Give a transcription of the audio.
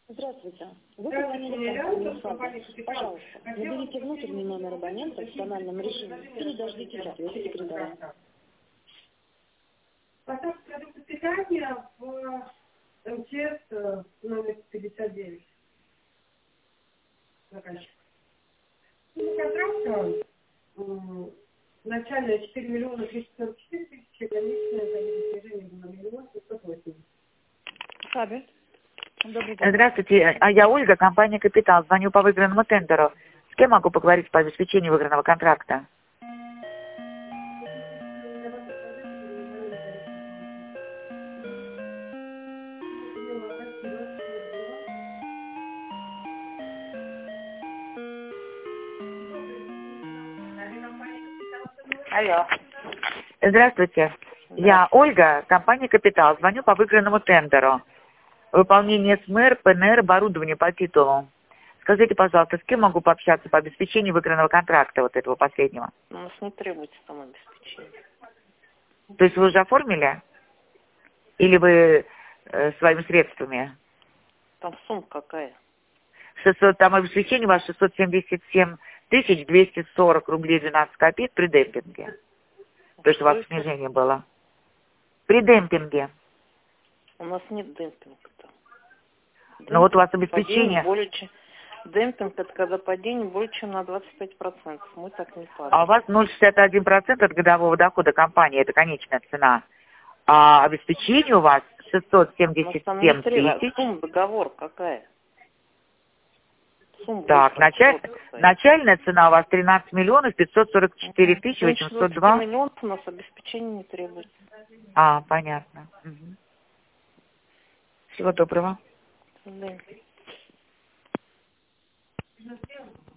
Здравствуйте. Вы позвонили в компанию «Фабрик». Пожалуйста, наберите внутренний номер абонента в тональном режиме или дождитесь ответа секретаря. Поставка продуктов питания в МЧС номер 59. Заказчик. Контракт начальная 4 миллиона 344 тысячи, граничная за движение 2 миллиона 580. Фабрик. Добрый день. Здравствуйте, я Ольга, компания «Капитал». Звоню по выигранному тендеру. С кем могу поговорить по обеспечению выигранного контракта? Алло. Здравствуйте, я Ольга, компания «Капитал». Звоню по выигранному тендеру. Выполнение СМР, ПНР, оборудование по титулу. Скажите, пожалуйста, с кем могу пообщаться по обеспечению выигранного контракта, вот этого последнего? У нас не требуется там обеспечение. То есть вы уже оформили? Или вы своими средствами? Там сумма какая? 600, там обеспечение у вас 677 240 рублей 12 копеек при демпинге. То есть у вас снижение было. При демпинге. У нас нет демпинга там. Но вот у вас обеспечение... Демпинг — это когда падение более чем на 25%. Мы так не падаем. А у вас 0,61% от годового дохода компании, это конечная цена. А обеспечение у вас 677 тысяч. Сумма договор какая? Так, начальная цена у вас 13 миллионов 544 тысячи 802. 20 миллионов у нас обеспечение не требуется. А, понятно. Угу. Всего доброго. Да.